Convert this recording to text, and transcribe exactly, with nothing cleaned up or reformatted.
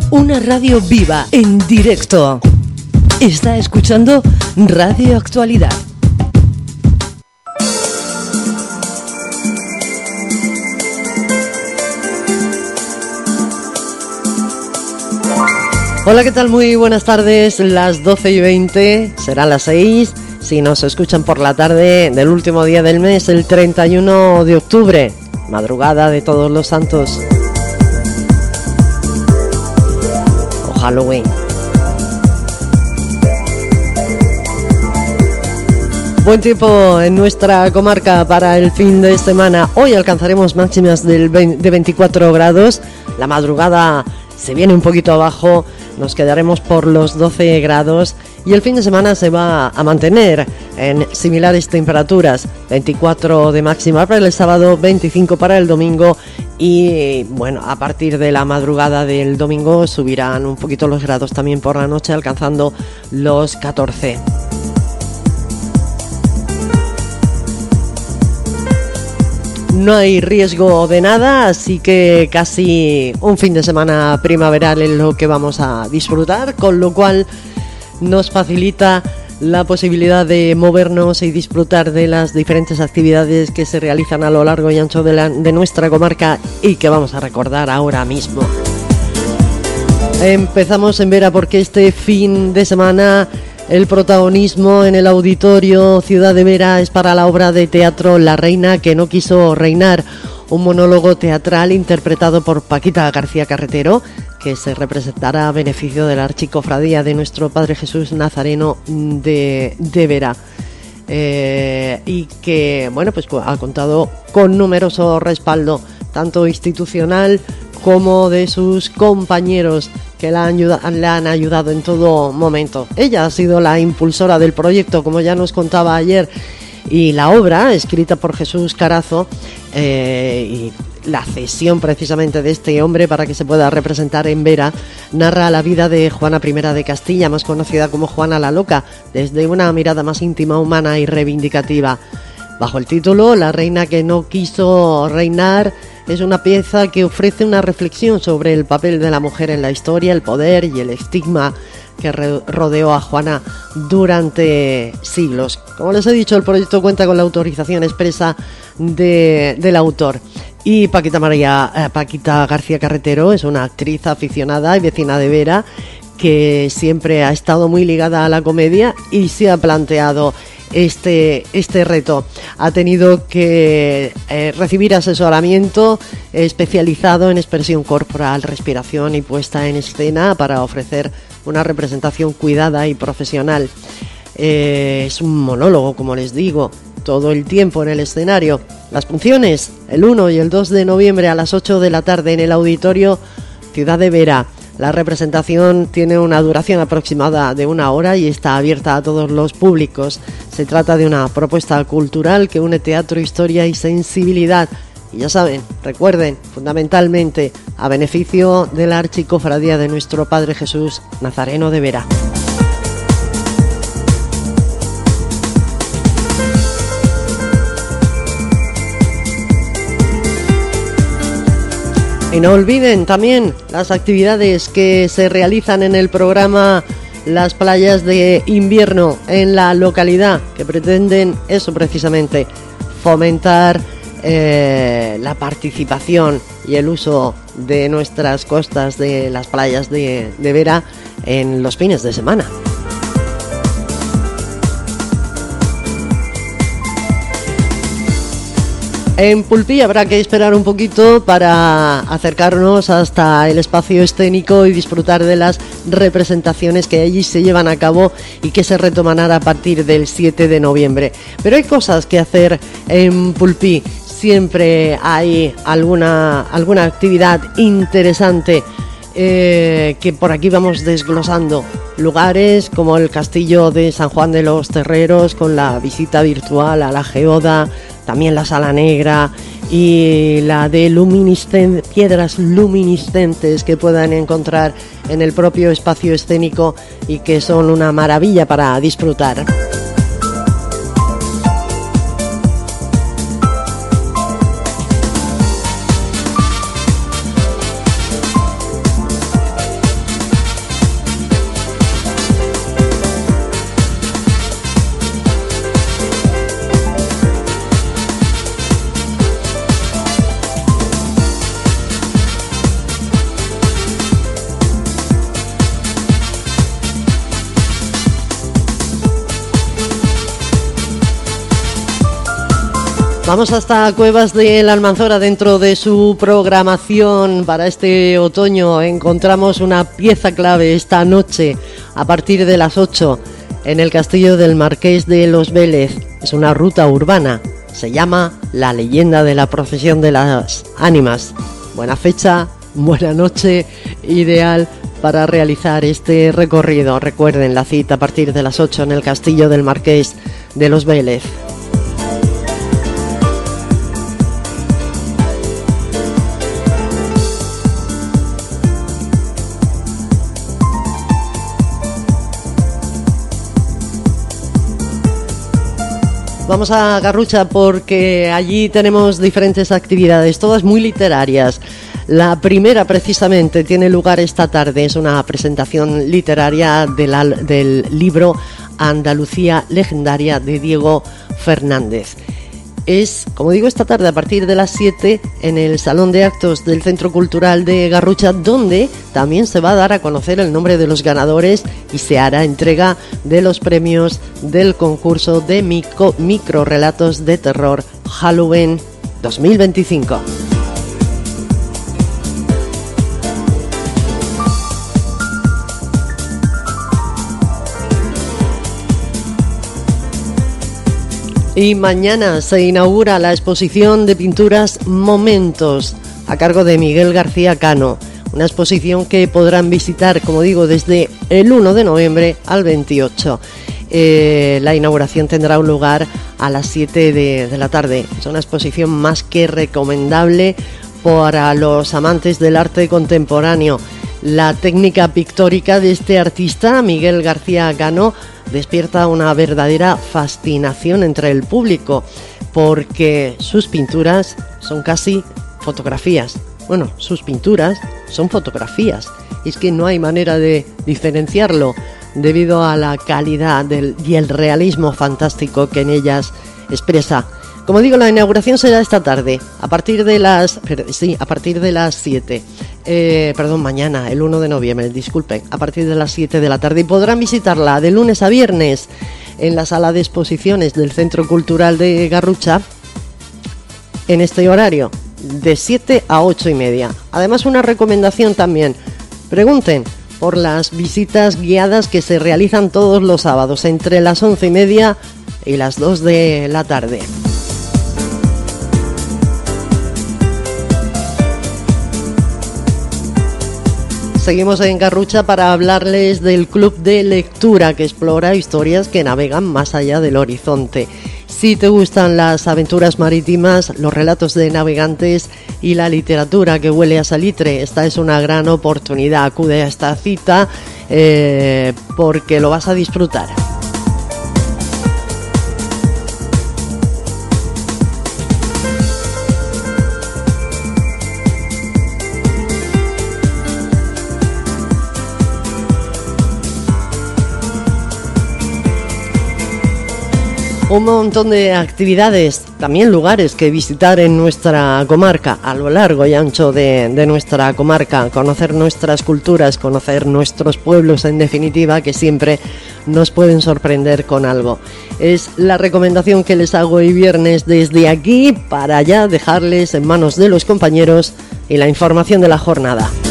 Una radio viva, en directo. Está escuchando Radio Actualidad. Hola, ¿qué tal? Muy buenas tardes. Las doce y veinte, serán las seis. Si nos escuchan por la tarde del último día del mes, el treinta y uno de octubre, madrugada de Todos los Santos. O Halloween. Buen tiempo en nuestra comarca para el fin de semana. Hoy alcanzaremos máximas del veinte, de veinticuatro grados. La madrugada se viene un poquito abajo. Nos quedaremos por los doce grados y el fin de semana se va a mantener en similares temperaturas. veinticuatro de máxima para el sábado, veinticinco para el domingo y bueno, a partir de la madrugada del domingo subirán un poquito los grados también por la noche, alcanzando los catorce. No hay riesgo de nada, así que casi un fin de semana primaveral es lo que vamos a disfrutar, con lo cual nos facilita la posibilidad de movernos y disfrutar de las diferentes actividades que se realizan a lo largo y ancho de, la, de nuestra comarca y que vamos a recordar ahora mismo. Empezamos en Vera porque este fin de semana el protagonismo en el Auditorio Ciudad de Vera es para la obra de teatro La reina que no quiso reinar, un monólogo teatral interpretado por Paquita García Carretero, que se representará a beneficio de la Archicofradía de Nuestro Padre Jesús Nazareno de, de Vera. Eh, y que, bueno, pues ha contado con numeroso respaldo, tanto institucional como de sus compañeros que la han, le han ayudado en todo momento. Ella ha sido la impulsora del proyecto, como ya nos contaba ayer, y la obra, escrita por Jesús Carazo, eh, y la cesión precisamente de este hombre para que se pueda representar en Vera, narra la vida de Juana primera de Castilla, más conocida como Juana la Loca, desde una mirada más íntima, humana y reivindicativa. Bajo el título La reina que no quiso reinar, es una pieza que ofrece una reflexión sobre el papel de la mujer en la historia, el poder y el estigma que rodeó a Juana durante siglos. Como les he dicho, el proyecto cuenta con la autorización expresa de, del autor. Y Paquita, María, eh, Paquita García Carretero es una actriz aficionada y vecina de Vera que siempre ha estado muy ligada a la comedia y se ha planteado Este, este reto. Ha tenido que eh, recibir asesoramiento especializado en expresión corporal, respiración y puesta en escena para ofrecer una representación cuidada y profesional. Eh, es un monólogo, como les digo, todo el tiempo en el escenario. Las funciones, el uno y el dos de noviembre a las ocho de la tarde en el Auditorio Ciudad de Vera. La representación tiene una duración aproximada de una hora y está abierta a todos los públicos. Se trata de una propuesta cultural que une teatro, historia y sensibilidad. Y ya saben, recuerden, fundamentalmente, a beneficio de la Archicofradía de Nuestro Padre Jesús Nazareno de Vera. Y no olviden también las actividades que se realizan en el programa Las Playas de Invierno en la localidad, que pretenden eso precisamente, fomentar eh, la participación y el uso de nuestras costas, de las playas de, de Vera en los fines de semana. En Pulpí habrá que esperar un poquito para acercarnos hasta el espacio escénico y disfrutar de las representaciones que allí se llevan a cabo y que se retomarán a partir del siete de noviembre. Pero hay cosas que hacer en Pulpí, siempre hay alguna, alguna actividad interesante eh, que por aquí vamos desglosando. Lugares como el Castillo de San Juan de los Terreros, con la visita virtual a la geoda, también la Sala Negra y la de luminiscen- piedras luminiscentes que puedan encontrar en el propio espacio escénico y que son una maravilla para disfrutar. Vamos hasta Cuevas de la Almanzora. Dentro de su programación para este otoño encontramos una pieza clave esta noche a partir de las ocho en el Castillo del Marqués de los Vélez. Es una ruta urbana, se llama La leyenda de la procesión de las ánimas. Buena fecha, buena noche, ideal para realizar este recorrido. Recuerden la cita a partir de las ocho en el Castillo del Marqués de los Vélez. Vamos a Garrucha porque allí tenemos diferentes actividades, todas muy literarias. La primera precisamente tiene lugar esta tarde, es una presentación literaria de la, del libro Andalucía Legendaria de Diego Fernández. Es, como digo, esta tarde a partir de las siete en el Salón de Actos del Centro Cultural de Garrucha, donde también se va a dar a conocer el nombre de los ganadores y se hará entrega de los premios del concurso de micro, microrelatos de terror Halloween dos mil veinticinco. Y mañana se inaugura la exposición de pinturas Momentos, a cargo de Miguel García Cano. Una exposición que podrán visitar, como digo, desde el uno de noviembre al veintiocho. Eh, la inauguración tendrá un lugar a las siete de, de la tarde. Es una exposición más que recomendable para los amantes del arte contemporáneo. La técnica pictórica de este artista, Miguel García Cano, despierta una verdadera fascinación entre el público, porque sus pinturas son casi fotografías. Bueno, sus pinturas son fotografías. Es que no hay manera de diferenciarlo debido a la calidad del, y el realismo fantástico que en ellas expresa. Como digo, la inauguración será esta tarde, a partir de las sí, a partir de las siete. Eh, perdón, mañana, el uno de noviembre, disculpen, a partir de las siete de la tarde. Y podrán visitarla de lunes a viernes en la sala de exposiciones del Centro Cultural de Garrucha en este horario, de siete a ocho y media. Además, una recomendación también: pregunten por las visitas guiadas que se realizan todos los sábados entre las once y media y las dos de la tarde. Seguimos en Garrucha para hablarles del Club de Lectura, que explora historias que navegan más allá del horizonte. Si te gustan las aventuras marítimas, los relatos de navegantes y la literatura que huele a salitre, esta es una gran oportunidad. Acude a esta cita eh, porque lo vas a disfrutar. Un montón de actividades, también lugares que visitar en nuestra comarca, a lo largo y ancho de, de nuestra comarca, conocer nuestras culturas, conocer nuestros pueblos, en definitiva, que siempre nos pueden sorprender con algo. Es la recomendación que les hago hoy viernes desde aquí, para ya dejarles en manos de los compañeros y la información de la jornada.